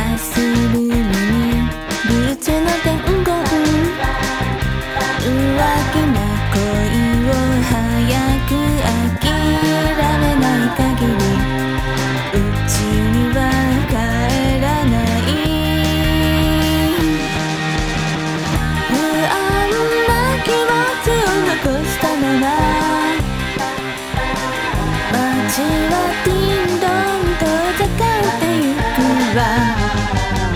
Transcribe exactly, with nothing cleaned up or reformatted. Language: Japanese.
するにルーツの伝言、浮気な恋を早く諦めない限りうちには帰らない。不安な気持ちを残したまま街はディンドンとかかってゆくわ。